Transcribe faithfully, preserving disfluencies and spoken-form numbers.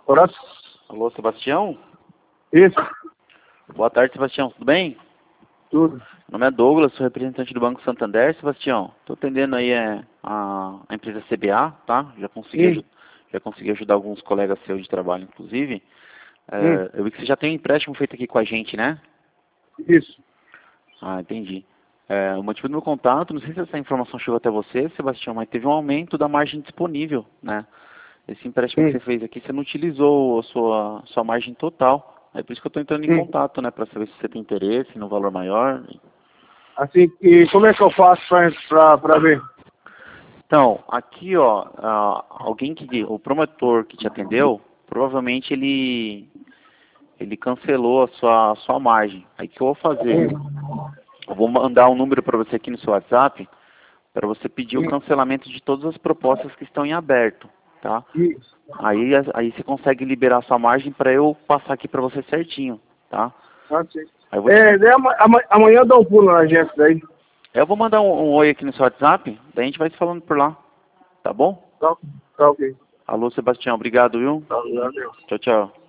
Horácio? Alô, Sebastião? Isso, Boa tarde, Sebastião. Tudo bem? tudo. Meu nome é Douglas, sou representante do Banco Santander, Sebastião. Estou atendendo aí é, a, a empresa C B A, tá? Já consegui, Hum, aju- já consegui ajudar alguns colegas seus de trabalho, inclusive. hum, É, eu vi que você já tem um empréstimo feito aqui com a gente, né? isso. Ah, entendi. É, o motivo do meu contato, não sei se essa informação chegou até você, Sebastião, mas teve um aumento da margem disponível, né? Esse empréstimo que Hum, você fez aqui, você não utilizou a sua, sua margem total. É por isso que eu estou entrando em hum. contato, né? Para saber se você tem interesse no valor maior. Assim, e como é que eu faço pra, pra, pra ver? Então, aqui, ó, ah, alguém que, o promotor que te atendeu, provavelmente ele, ele cancelou a sua, a sua margem. Aí o que eu vou fazer? Hum, Eu vou mandar um número para você aqui no seu WhatsApp, para você pedir o hum, cancelamento de todas as propostas que estão em aberto, tá? isso. Aí, aí você consegue liberar sua margem para eu passar aqui para você certinho, tá? Ah, sim. Aí eu vou te, É, daí ama- ama- amanhã eu dou um pulo na agência daí. eu vou mandar um, um oi aqui no seu WhatsApp, daí a gente vai se falando por lá, tá bom? Tá, tá ok. Alô, Sebastião, obrigado, viu? Tá, adeus. Tchau, tchau.